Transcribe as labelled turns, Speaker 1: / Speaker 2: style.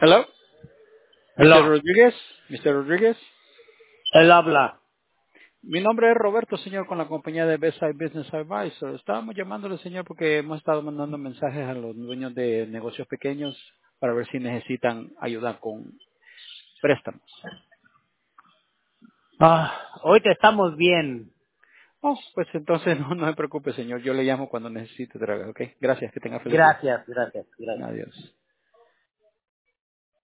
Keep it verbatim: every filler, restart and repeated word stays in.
Speaker 1: Hello, mister
Speaker 2: Hello.
Speaker 1: Rodríguez, mister Rodríguez.
Speaker 2: Él habla.
Speaker 1: Mi nombre es Roberto, señor, con la compañía de Beside Business Advisor. Estábamos llamándole, señor, porque hemos estado mandando mensajes a los dueños de negocios pequeños para ver si necesitan ayuda con préstamos.
Speaker 2: Ah, ahorita estamos bien.
Speaker 1: Oh, pues entonces no, no se preocupe, señor. Yo le llamo cuando necesite, draga. Ok, gracias. Que tenga feliz día.
Speaker 2: Gracias, gracias, gracias.
Speaker 1: Adiós.